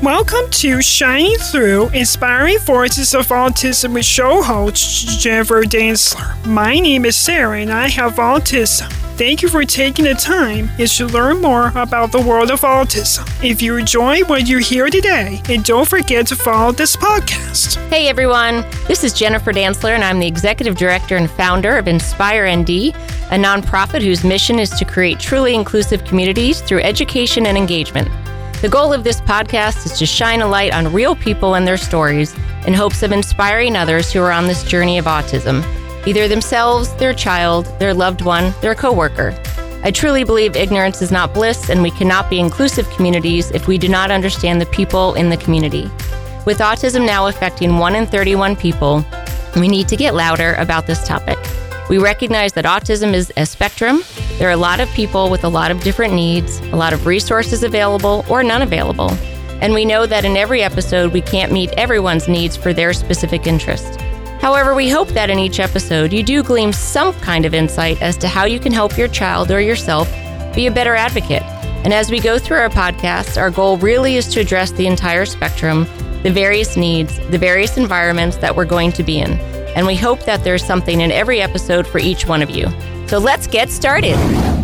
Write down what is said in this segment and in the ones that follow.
Welcome to Shining Through Inspiring Voices of Autism with show host Jennifer Dantzler. My name is Sarah and I have autism. Thank you for taking the time to learn more about the world of autism. If you enjoy what you hear today, and don't forget to follow this podcast. Hey everyone, this is Jennifer Dantzler and I'm the Executive Director and Founder of Inspire ND, a nonprofit whose mission is to create truly inclusive communities through education and engagement. The goal of this podcast is to shine a light on real people and their stories in hopes of inspiring others who are on this journey of autism, either themselves, their child, their loved one, their coworker. I truly believe ignorance is not bliss, and we cannot be inclusive communities if we do not understand the people in the community. With autism now affecting 1 in 31 people, we need to get louder about this topic. We recognize that autism is a spectrum. There are a lot of people with a lot of different needs, a lot of resources available or none available. And we know that in every episode, we can't meet everyone's needs for their specific interest. However, we hope that in each episode, you do glean some kind of insight as to how you can help your child or yourself be a better advocate. And as we go through our podcast, our goal really is to address the entire spectrum, the various needs, the various environments that we're going to be in. And we hope that there's something in every episode for each one of you. So let's get started.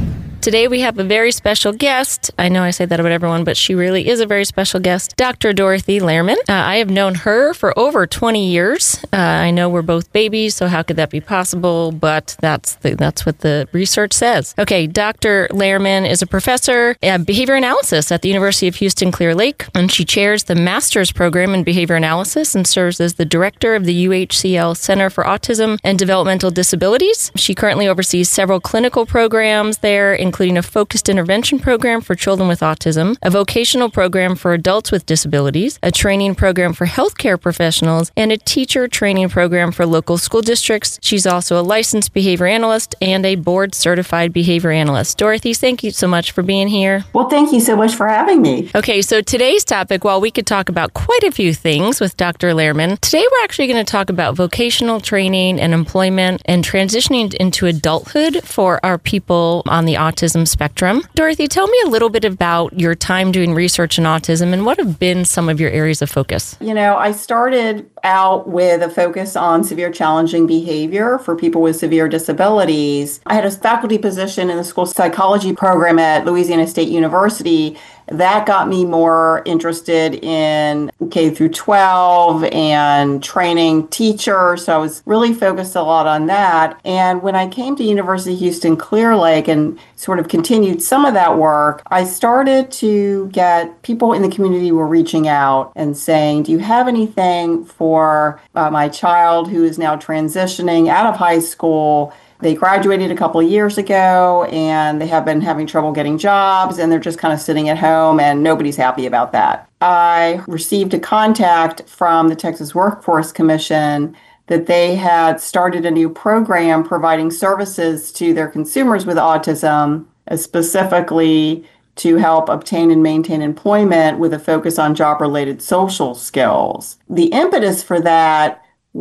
Today we have a very special guest. I know I say that about everyone, but she really is a very special guest, Dr. Dorothy Lehrman. I have known her for over 20 years. I know we're both babies, so how could that be possible? But that's what the research says. Okay, Dr. Lehrman is a professor of behavior analysis at the University of Houston Clear Lake, and she chairs the master's program in behavior analysis and serves as the director of the UHCL Center for Autism and Developmental Disabilities. She currently oversees several clinical programs there, including a focused intervention program for children with autism, a vocational program for adults with disabilities, a training program for healthcare professionals, and a teacher training program for local school districts. She's also a licensed behavior analyst and a board-certified behavior analyst. Dorothy, thank you so much for being here. Well, thank you so much for having me. Okay, so today's topic, while we could talk about quite a few things with Dr. Lehrman, today we're actually going to talk about vocational training and employment and transitioning into adulthood for our people on the autism spectrum. Dorothy, tell me a little bit about your time doing research in autism and what have been some of your areas of focus? I started out with a focus on severe challenging behavior for people with severe disabilities. I had a faculty position in the school psychology program at Louisiana State University. That got me more interested in K through 12 and training teachers. So I was really focused a lot on that. And when I came to University of Houston Clear Lake and sort of continued some of that work, I started to get people in the community were reaching out and saying, do you have anything for my child who is now transitioning out of high school? They graduated a couple of years ago and they have been having trouble getting jobs and they're just kind of sitting at home and nobody's happy about that. I received a contact from the Texas Workforce Commission that they had started a new program providing services to their consumers with autism, specifically to help obtain and maintain employment with a focus on job-related social skills. The impetus for that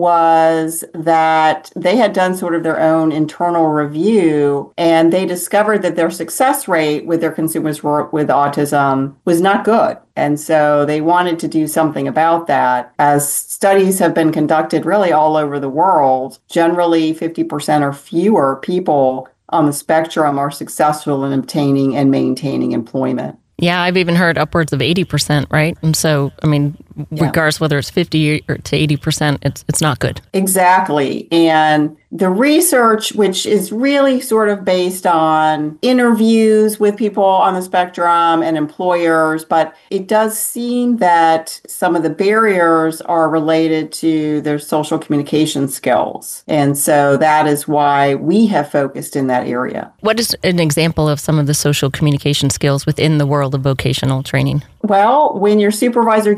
was that they had done sort of their own internal review and they discovered that their success rate with their consumers with autism was not good. And so they wanted to do something about that. As studies have been conducted really all over the world, generally 50% or fewer people on the spectrum are successful in obtaining and maintaining employment. Yeah, I've even heard upwards of 80%, right? And so, regardless whether it's 50 or to 80%, it's not good. Exactly. And the research, which is really sort of based on interviews with people on the spectrum and employers, but it does seem that some of the barriers are related to their social communication skills. And so that is why we have focused in that area. What is an example of some of the social communication skills within the world of vocational training? Well, when your supervisor gives you feedback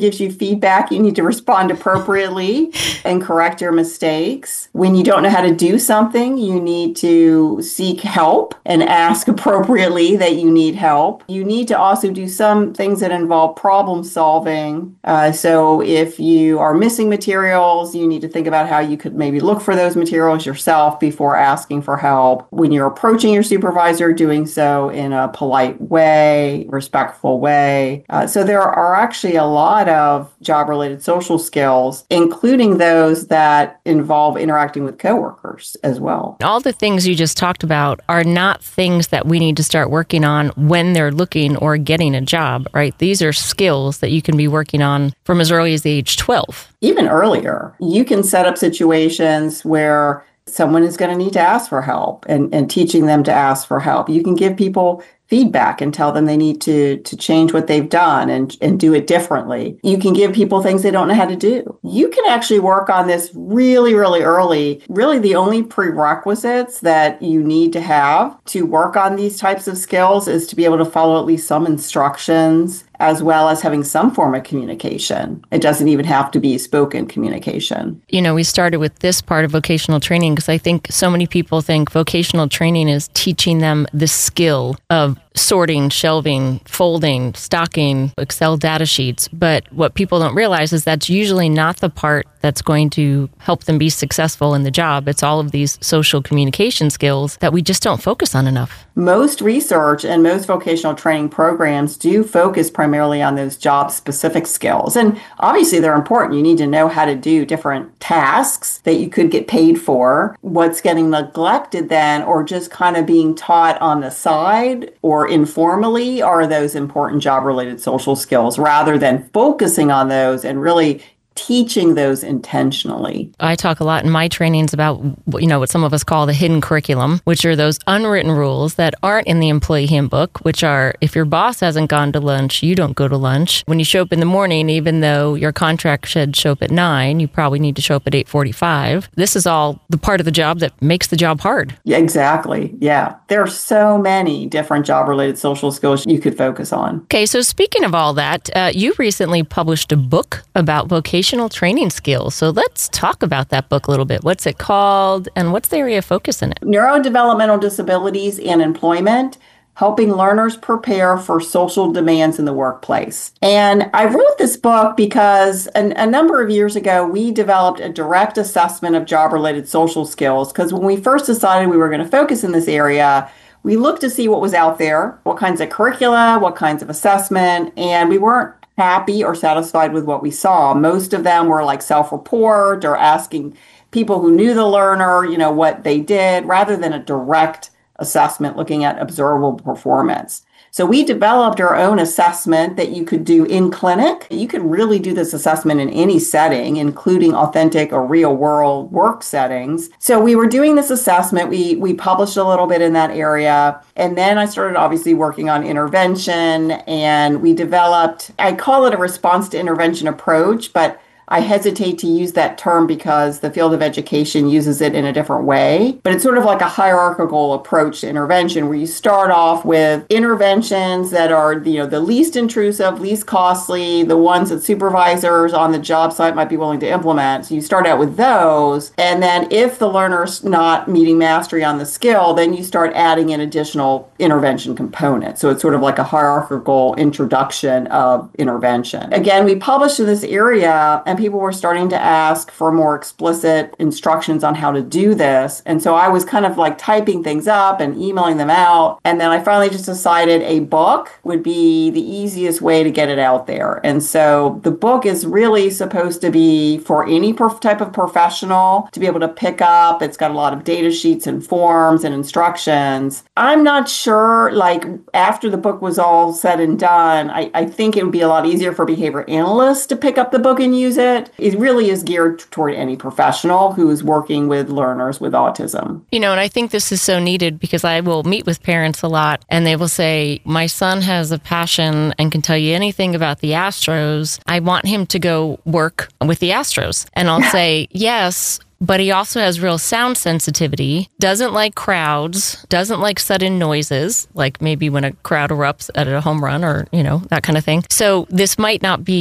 feedback, you need to respond appropriately and correct your mistakes. When you don't know how to do something, you need to seek help and ask appropriately that you need help. You need to also do some things that involve problem solving. So if you are missing materials, you need to think about how you could maybe look for those materials yourself before asking for help. When you're approaching your supervisor, doing so in a polite way, respectful way. So there are actually a lot of job-related social skills, including those that involve interacting with coworkers as well. All the things you just talked about are not things that we need to start working on when they're looking or getting a job, right? These are skills that you can be working on from as early as the age 12. Even earlier, you can set up situations where someone is going to need to ask for help and teaching them to ask for help. You can give people feedback and tell them they need to change what they've done and do it differently. You can give people things they don't know how to do. You can actually work on this really, really early. Really, the only prerequisites that you need to have to work on these types of skills is to be able to follow at least some instructions, as well as having some form of communication. It doesn't even have to be spoken communication. You know, we started with this part of vocational training because I think so many people think vocational training is teaching them the skill of sorting, shelving, folding, stocking, Excel data sheets. But what people don't realize is that's usually not the part that's going to help them be successful in the job. It's all of these social communication skills that we just don't focus on enough. Most research and most vocational training programs do focus primarily on those job-specific skills. And obviously they're important. You need to know how to do different tasks that you could get paid for. What's getting neglected then, or just kind of being taught on the side or informally, are those important job-related social skills rather than focusing on those and really teaching those intentionally. I talk a lot in my trainings about, what some of us call the hidden curriculum, which are those unwritten rules that aren't in the employee handbook, which are if your boss hasn't gone to lunch, you don't go to lunch. When you show up in the morning, even though your contract should show up at 9, you probably need to show up at 8:45. This is all the part of the job that makes the job hard. Yeah, exactly. Yeah. There are so many different job-related social skills you could focus on. Okay, so speaking of all that, you recently published a book about vocational training skills. So let's talk about that book a little bit. What's it called and what's the area of focus in it? Neurodevelopmental Disabilities and Employment, Helping Learners Prepare for Social Demands in the Workplace. And I wrote this book because a number of years ago, we developed a direct assessment of job-related social skills, because when we first decided we were going to focus in this area, we looked to see what was out there, what kinds of curricula, what kinds of assessment, and we weren't happy or satisfied with what we saw. Most of them were like self-report or asking people who knew the learner, what they did, rather than a direct assessment looking at observable performance. So we developed our own assessment that you could do in clinic. You could really do this assessment in any setting, including authentic or real world work settings. So we were doing this assessment. We published a little bit in that area. And then I started obviously working on intervention, and we developed, I call it a response to intervention approach, but I hesitate to use that term because the field of education uses it in a different way. But it's sort of like a hierarchical approach to intervention, where you start off with interventions that are, the least intrusive, least costly, the ones that supervisors on the job site might be willing to implement. So you start out with those. And then if the learner's not meeting mastery on the skill, then you start adding in additional intervention components. So it's sort of like a hierarchical introduction of intervention. Again, we published in this area, and people were starting to ask for more explicit instructions on how to do this. And so I was kind of like typing things up and emailing them out. And then I finally just decided a book would be the easiest way to get it out there. And so the book is really supposed to be for any type of professional to be able to pick up. It's got a lot of data sheets and forms and instructions. I'm not sure, after the book was all said and done, I think it would be a lot easier for behavior analysts to pick up the book and use it. It really is geared toward any professional who is working with learners with autism. And I think this is so needed because I will meet with parents a lot and they will say, my son has a passion and can tell you anything about the Astros. I want him to go work with the Astros. And I'll say, yes, but he also has real sound sensitivity, doesn't like crowds, doesn't like sudden noises, like maybe when a crowd erupts at a home run or, that kind of thing. So this might not be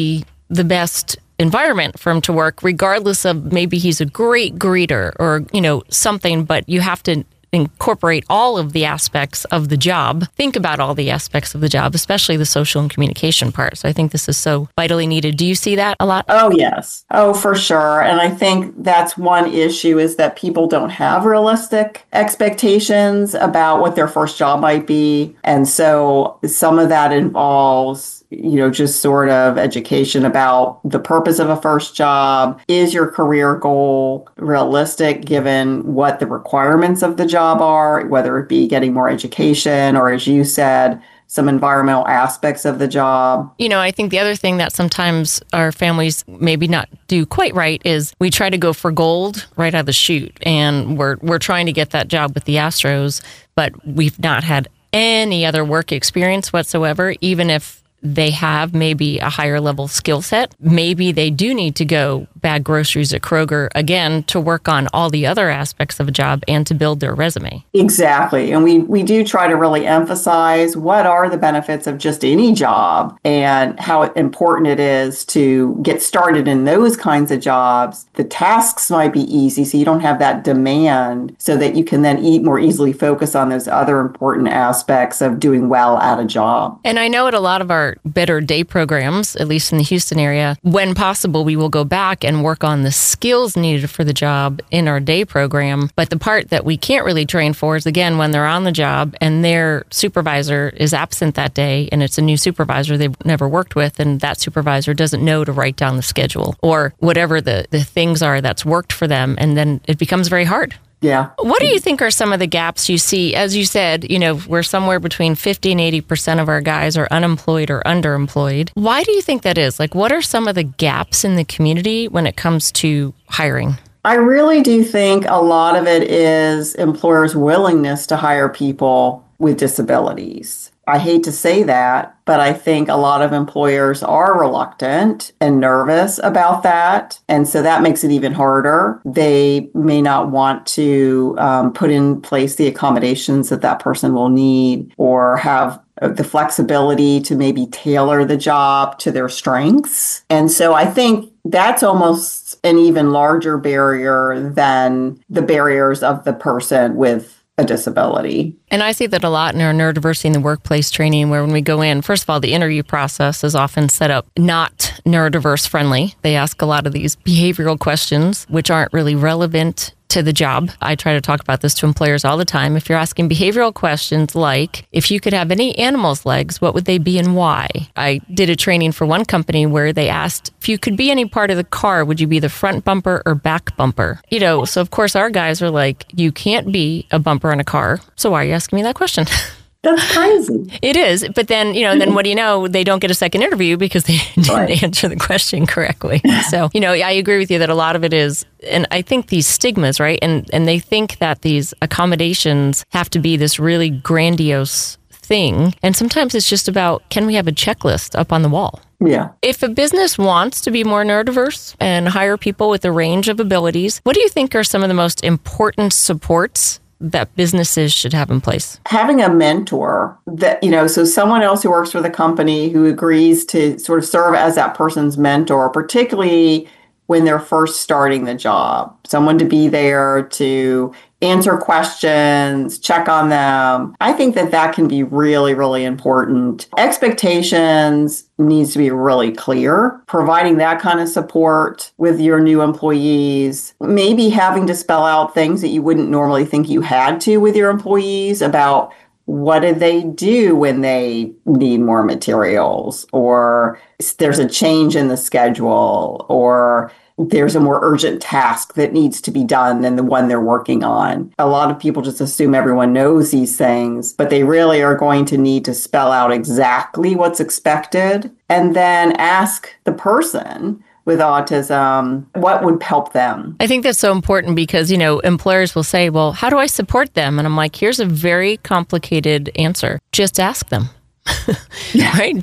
the best environment for him to work, regardless of maybe he's a great greeter or, something, but you have to incorporate all of the aspects of the job. Think about all the aspects of the job, especially the social and communication part. So I think this is so vitally needed. Do you see that a lot? Oh, yes. Oh, for sure. And I think that's one issue is that people don't have realistic expectations about what their first job might be. And so some of that involves just sort of education about the purpose of a first job. Is your career goal realistic given what the requirements of the job are, whether it be getting more education or, as you said, some environmental aspects of the job? I think the other thing that sometimes our families maybe not do quite right is we try to go for gold right out of the chute. And we're trying to get that job with the Astros, but we've not had any other work experience whatsoever, even if they have maybe a higher level skill set. Maybe they do need to go bag groceries at Kroger again to work on all the other aspects of a job and to build their resume. Exactly. And we do try to really emphasize what are the benefits of just any job and how important it is to get started in those kinds of jobs. The tasks might be easy, so you don't have that demand, so that you can then more easily focus on those other important aspects of doing well at a job. And I know at a lot of our better day programs, at least in the Houston area, when possible, we will go back and work on the skills needed for the job in our day program. But the part that we can't really train for is, again, when they're on the job and their supervisor is absent that day and it's a new supervisor they've never worked with, and that supervisor doesn't know to write down the schedule or whatever the things are that's worked for them. And then it becomes very hard. Yeah. What do you think are some of the gaps you see? As you said, we're somewhere between 50 and 80% of our guys are unemployed or underemployed. Why do you think that is? What are some of the gaps in the community when it comes to hiring? I really do think a lot of it is employers' willingness to hire people with disabilities. I hate to say that, but I think a lot of employers are reluctant and nervous about that. And so that makes it even harder. They may not want to put in place the accommodations that person will need, or have the flexibility to maybe tailor the job to their strengths. And so I think that's almost an even larger barrier than the barriers of the person with a disability. And I see that a lot in our neurodiversity in the workplace training, where when we go in, first of all, the interview process is often set up not neurodiverse friendly. They ask a lot of these behavioral questions, which aren't really relevant to the job. I try to talk about this to employers all the time. If you're asking behavioral questions like, if you could have any animal's legs, what would they be and why? I did a training for one company where they asked, if you could be any part of the car, would you be the front bumper or back bumper? So of course our guys are like, you can't be a bumper on a car. So why are you asking me that question? That's crazy. It is. But then, then what do you know? They don't get a second interview because they didn't answer the question correctly. So, I agree with you that a lot of it is, and I think these stigmas, right? And they think that these accommodations have to be this really grandiose thing. And sometimes it's just about, can we have a checklist up on the wall? Yeah. If a business wants to be more neurodiverse and hire people with a range of abilities, what do you think are some of the most important supports that businesses should have in place? Having a mentor that, so someone else who works for the company who agrees to sort of serve as that person's mentor, particularly when they're first starting the job. Someone to be there to answer questions, check on them. I think that can be really, really important. Expectations needs to be really clear. Providing that kind of support with your new employees, maybe having to spell out things that you wouldn't normally think you had to with your employees about what do they do when they need more materials, or there's a change in the schedule, or there's a more urgent task that needs to be done than the one they're working on. A lot of people just assume everyone knows these things, but they really are going to need to spell out exactly what's expected, and then ask the person with autism what would help them. I think that's so important because, employers will say, well, how do I support them? And I'm like, here's a very complicated answer. Just ask them, right? Just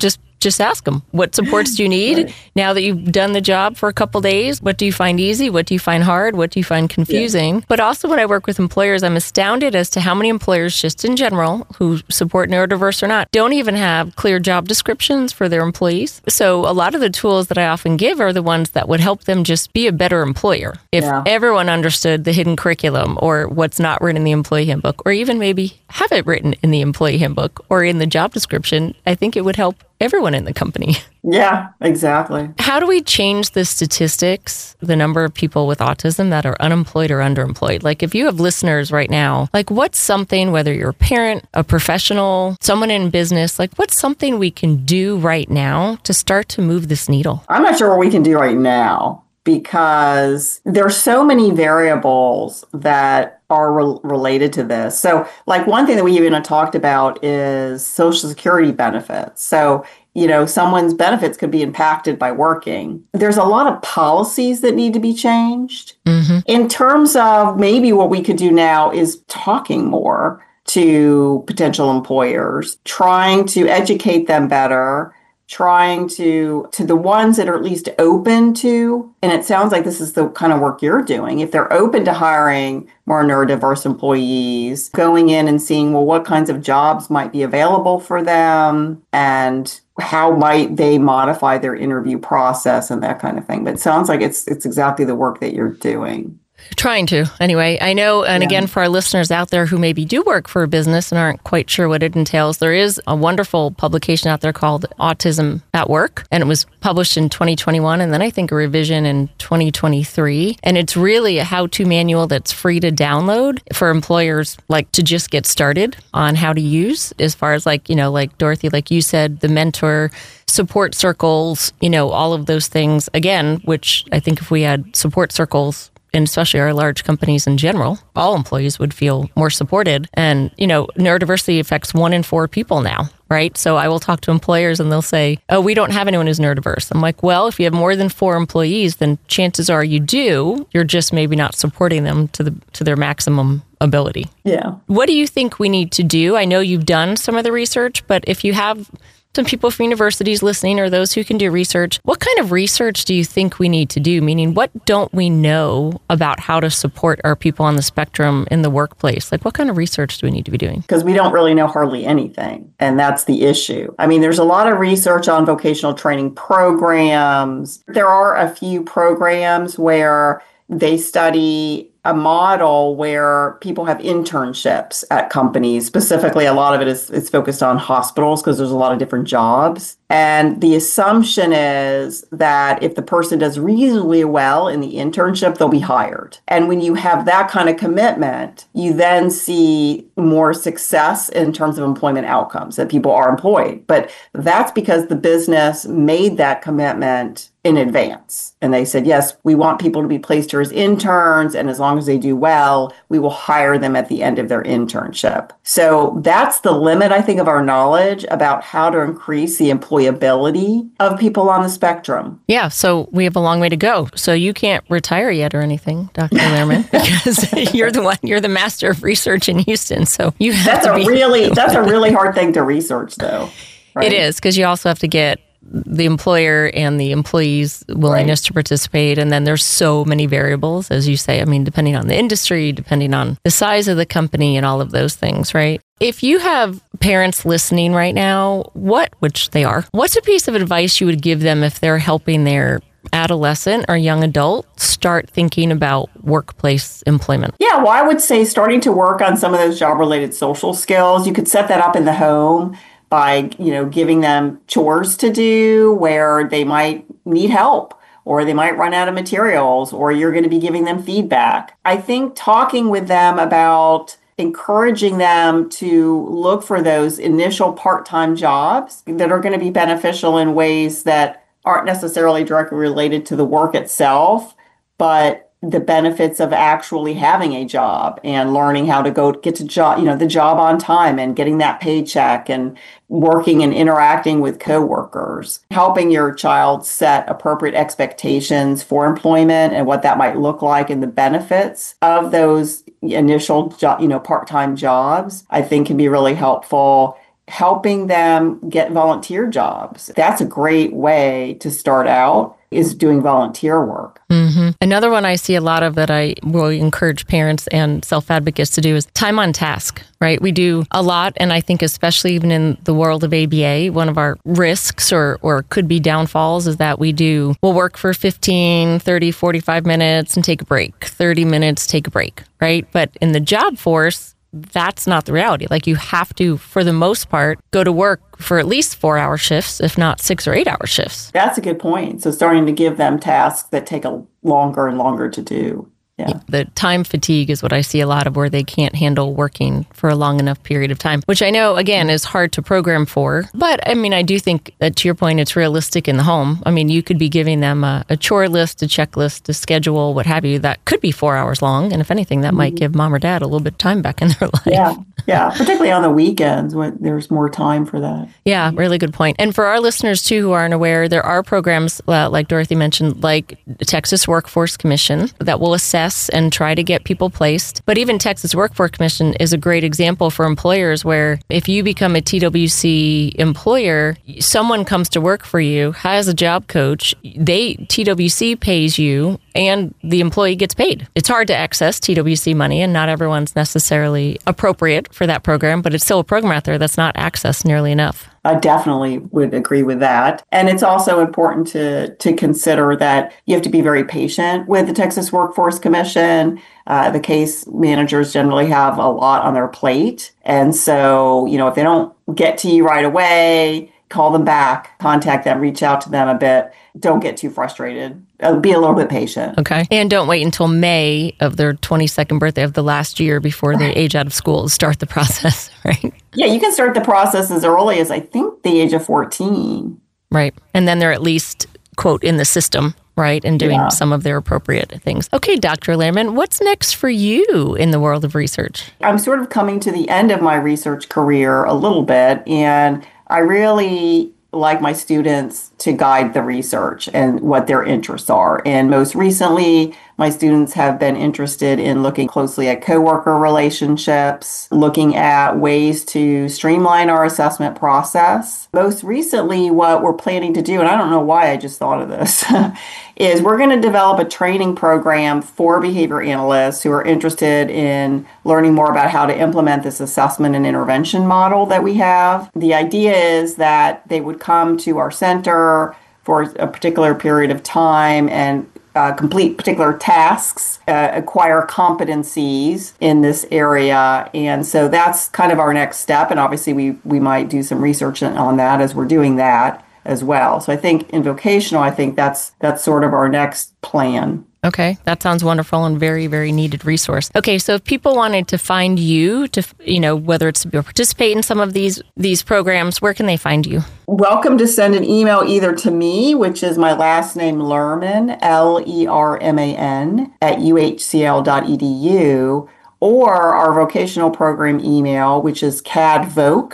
just ask them, what supports do you need? Right. Now that you've done the job for a couple days, what do you find easy? What do you find hard? What do you find confusing? Yeah. But also when I work with employers, I'm astounded as to how many employers, just in general, who support neurodiverse or not, don't even have clear job descriptions for their employees. So a lot of the tools that I often give are the ones that would help them just be a better employer. If everyone understood the hidden curriculum or what's not written in the employee handbook, or even maybe have it written in the employee handbook or in the job description, I think it would help everyone in the company. Yeah, exactly. How do we change the statistics, the number of people with autism that are unemployed or underemployed? Like if you have listeners right now, like what's something, whether you're a parent, a professional, someone in business, like what's something we can do right now to start to move this needle? I'm not sure what we can do right now, because there's so many variables that are related to this. So like one thing that we even talked about is Social Security benefits. So, someone's benefits could be impacted by working. There's a lot of policies that need to be changed. Mm-hmm. In terms of maybe what we could do now is talking more to potential employers, trying to educate them better, trying to the ones that are at least open to, and it sounds like this is the kind of work you're doing, if they're open to hiring more neurodiverse employees, going in and seeing, well, what kinds of jobs might be available for them and how might they modify their interview process and that kind of thing. But it sounds like it's exactly the work that you're doing. Trying to, anyway. I know, and again, for our listeners out there who maybe do work for a business and aren't quite sure what it entails, there is a wonderful publication out there called Autism at Work, and it was published in 2021, and then I think a revision in 2023. And it's really a how-to manual that's free to download for employers, like to just get started on how to use, as far as like Dorothy, like you said, the mentor, support circles, all of those things, again, which I think if we had support circles, and especially our large companies in general, all employees would feel more supported. And, neurodiversity affects 1 in 4 people now, right? So I will talk to employers and they'll say, oh, we don't have anyone who's neurodiverse. I'm like, well, if you have more than 4 employees, then chances are you do. You're just maybe not supporting them to their maximum ability. Yeah. What do you think we need to do? I know you've done some of the research, but if you have some people from universities listening or those who can do research, what kind of research do you think we need to do? Meaning, what don't we know about how to support our people on the spectrum in the workplace? Like, what kind of research do we need to be doing? Because we don't really know hardly anything. And that's the issue. I mean, there's a lot of research on vocational training programs. There are a few programs where they study a model where people have internships at companies. Specifically, a lot of it is focused on hospitals because there's a lot of different jobs. And the assumption is that if the person does reasonably well in the internship, they'll be hired. And when you have that kind of commitment, you then see more success in terms of employment outcomes, that people are employed. But that's because the business made that commitment in advance. And they said, yes, we want people to be placed here as interns. And as long as they do well, we will hire them at the end of their internship. So that's the limit, I think, of our knowledge about how to increase the employability of people on the spectrum. Yeah, so we have a long way to go. So you can't retire yet or anything, Dr. Lehrman, because you're the master of research in Houston. So you have that's a really hard thing to research, though. Right? It is, because you also have to get the employer and the employee's willingness to participate. And then there's so many variables, as you say, I mean, depending on the industry, depending on the size of the company and all of those things, right? If you have parents listening right now, which they are, what's a piece of advice you would give them if they're helping their adolescent or young adult start thinking about workplace employment? Yeah, well, I would say starting to work on some of those job-related social skills. You could set that up in the home by, giving them chores to do where they might need help or they might run out of materials or you're going to be giving them feedback. I think talking with them about encouraging them to look for those initial part-time jobs that are going to be beneficial in ways that aren't necessarily directly related to the work itself, but the benefits of actually having a job and learning how to go get to the job on time and getting that paycheck and working and interacting with coworkers, helping your child set appropriate expectations for employment and what that might look like and the benefits of those initial part-time jobs, I think can be really helpful. helping them get volunteer jobs. That's a great way to start out, is doing volunteer work. Mm-hmm. Another one I see a lot of that I will encourage parents and self-advocates to do is time on task, right? We do a lot, and I think especially even in the world of ABA, one of our risks or could be downfalls is that we'll work for 15, 30, 45 minutes and take a break, 30 minutes, take a break, right? But in the job force, that's not the reality. Like, you have to, for the most part, go to work for at least 4-hour shifts, if not 6 or 8-hour shifts. That's a good point. So starting to give them tasks that take a longer and longer to do. Yeah. The time fatigue is what I see a lot of, where they can't handle working for a long enough period of time, which I know, again, is hard to program for. But I mean, I do think that, to your point, it's realistic in the home. I mean, you could be giving them a chore list, a checklist, a schedule, what have you, that could be 4 hours long. And if anything, that might give mom or dad a little bit of time back in their life. Yeah, particularly on the weekends when there's more time for that. Yeah, really good point. And for our listeners, too, who aren't aware, there are programs, like Dorothy mentioned, like the Texas Workforce Commission, that will assess and try to get people placed. But even Texas Workforce Commission is a great example for employers, where if you become a TWC employer, someone comes to work for you, has a job coach, TWC pays you, and the employee gets paid. It's hard to access TWC money, and not everyone's necessarily appropriate for that program, but it's still a program out there that's not accessed nearly enough. I definitely would agree with that. And it's also important to consider that you have to be very patient with the Texas Workforce Commission. The case managers generally have a lot on their plate. And so, if they don't get to you right away, call them back, contact them, reach out to them a bit. Don't get too frustrated. Be a little bit patient. Okay. And don't wait until May of their 22nd birthday of the last year before they age out of school to start the process, right? Yeah, you can start the process as early as, I think, the age of 14. Right. And then they're at least, quote, in the system, right? And doing some of their appropriate things. Okay, Dr. Lehrman, what's next for you in the world of research? I'm sort of coming to the end of my research career a little bit, and I really like my students to guide the research and what their interests are. And most recently, my students have been interested in looking closely at coworker relationships, looking at ways to streamline our assessment process. Most recently, what we're planning to do, and I don't know why I just thought of this, is we're going to develop a training program for behavior analysts who are interested in learning more about how to implement this assessment and intervention model that we have. The idea is that they would come to our center for a particular period of time and complete particular tasks, acquire competencies in this area. And so that's kind of our next step. And obviously we might do some research on that as we're doing that as well. So I think in vocational, that's sort of our next plan. Okay, that sounds wonderful and very, very needed resource. Okay, so if people wanted to find you to, whether it's to participate in some of these programs, where can they find you? Welcome to send an email either to me, which is my last name, Lerman, Lerman, at uhcl.edu, or our vocational program email, which is CADVOC,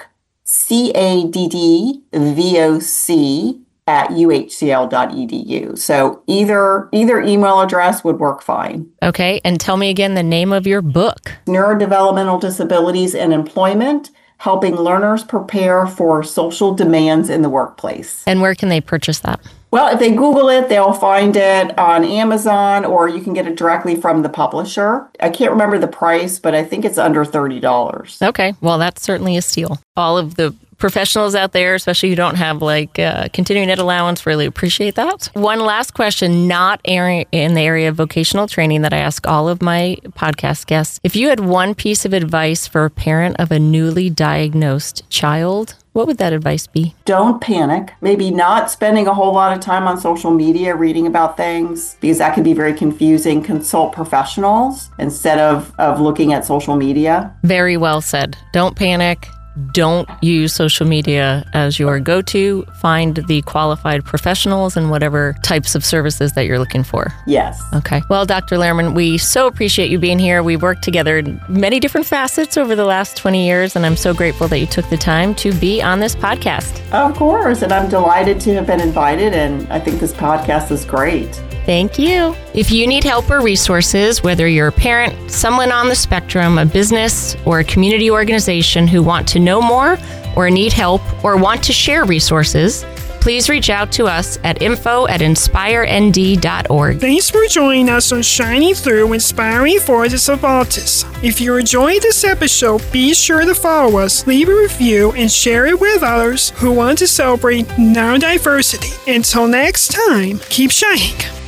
CADDVOC, at uhcl.edu. So either email address would work fine. Okay. And tell me again the name of your book. Neurodevelopmental Disabilities and Employment, Helping Learners Prepare for Social Demands in the Workplace. And where can they purchase that? Well, if they Google it, they'll find it on Amazon, or you can get it directly from the publisher. I can't remember the price, but I think it's under $30. Okay. Well, that's certainly a steal. All of the professionals out there, especially who don't have continuing ed allowance, really appreciate that. One last question, not in the area of vocational training, that I ask all of my podcast guests. If you had one piece of advice for a parent of a newly diagnosed child, what would that advice be? Don't panic. Maybe not spending a whole lot of time on social media reading about things, because that can be very confusing. Consult professionals instead of looking at social media. Very well said. Don't panic. Don't use social media as your go-to. Find the qualified professionals and whatever types of services that you're looking for. Yes. Okay. Well, Dr. Lehrman, we so appreciate you being here. We've worked together in many different facets over the last 20 years, and I'm so grateful that you took the time to be on this podcast. Of course, and I'm delighted to have been invited, and I think this podcast is great. Thank you. If you need help or resources, whether you're a parent, someone on the spectrum, a business, or a community organization who want to know more, or need help, or want to share resources, please reach out to us at info@inspirend.org. Thanks for joining us on Shining Through Inspiring Voices of Autism. If you enjoyed this episode, be sure to follow us, leave a review, and share it with others who want to celebrate neurodiversity. Until next time, keep shining.